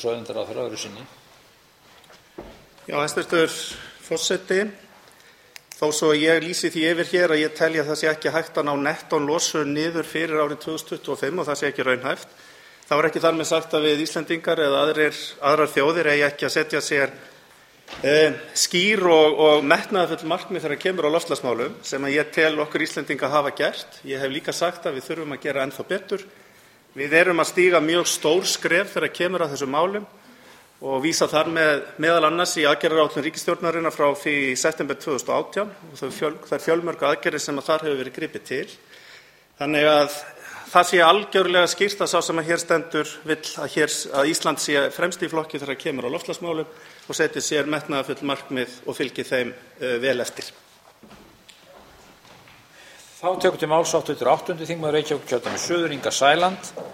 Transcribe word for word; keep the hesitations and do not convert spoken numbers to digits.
Auðlindaráðherra öðru sinni. Já, hæstvirtur forseti. Þó svo ég lýsi því yfir hér að ég telji að það sé ekki hægt að ná nettólosun niður fyrir árið tvö þúsund tuttugu og fimm og það sé ekki raunhæft, þá er ekki þar með sagt að við Íslendingar eða aðrir, aðrar þjóðir eigi ekki að setja sér eh, skýr og, og metnaðarfull markmið þegar kemur á loftslagsmálum sem að ég tel okkur Íslendinga hafa gert. Ég hef líka sagt að við þurfum að gera ennþá betur. Við erum að stíga mjög stór skref þegar kemur að þessum málum og vísa þar með meðal annars í aðgerðaáætlun ríkisstjórnarinnar frá því í september tvö þúsund og átján og þau fjöl, þær fjölmörgu aðgerðir sem að þar hefur verið gripið til. Þannig að það sé algjörlega skýrt að sá sem að hér stendur vill að, hér, að Ísland sé fremst í flokki þegar kemur á loftslagsmálum og setji sér metnaðarfull markmið og fylgi þeim uh, vel eftir. Þá tekur til máls háttvirtur áttundi þingmaður Reykjavíkurkjördæmis suður, Inga Sæland.